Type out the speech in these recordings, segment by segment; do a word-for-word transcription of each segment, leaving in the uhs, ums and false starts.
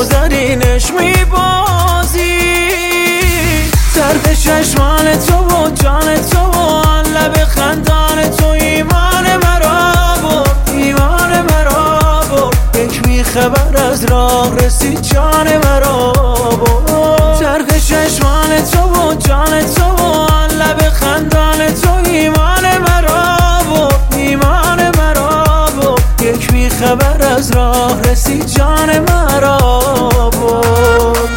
گذرینش میبازی. طرف چشمان تو و جان تو و لب خندان تو ایمان مرا برد، ایمان مرا برد. یک بی خبر از راه رسید جان مرا برد. طرف چشمان تو و جان تو و لب خندان تو ایمان مرا برد، ایمان مرا برد. یک بی خبر از راه رسید جان مرا برد.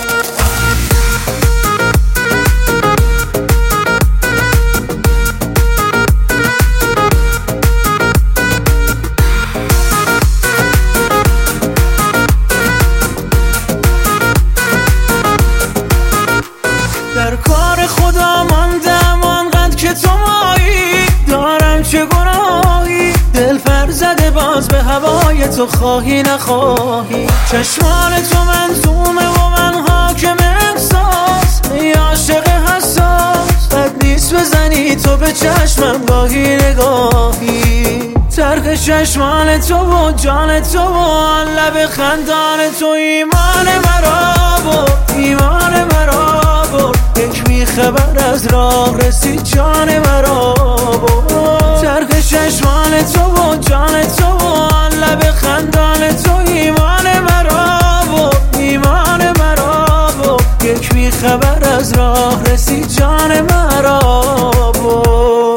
در کار خدا ماندم آنقدر که تو مایی، دارم چه گناهی دل پر زده باز به هوای تو، خواهی نخواهی. چشمان تو منظومه و من حاکم احساس، ای عاشق حساس بد نیست بزنی تو به چشمم گاهی نگاهی. طرف چشمان تو و جان تو و لب خندان تو ایمان مرا برد، ایمان مرا برد. یک بی خبر از راه رسید جان مرا برد. طرف چشمان تو و جان تو و لب خندان تو ایمان مرا برد، ایمان مرا برد. یک بی خبر از راه رسید جان مرا برد.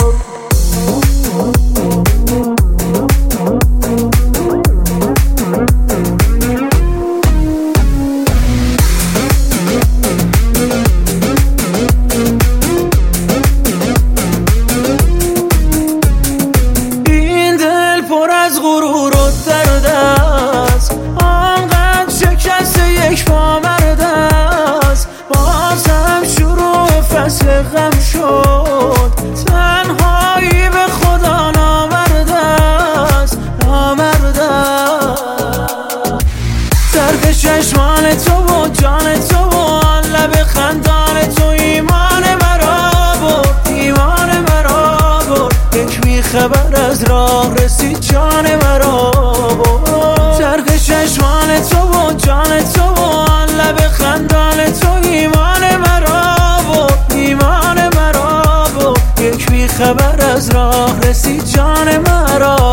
از غرور و درد است، آنقدر شکست یک پامرد است. بازم شروع فصل غم شد، تنهایی به خدا نامرد است، نامرد است. طرف چشمان تو و جان تو و لب خندان تو ایمان مرا برد، ایمان مرا برد. یک بی خبر از راه رسید جان مرا برد. طرف چشمان تو و جان تو و لب خندان تو ایمان مرا برد، ایمان مرا برد. یک بی خبر از راه رسید جان مرا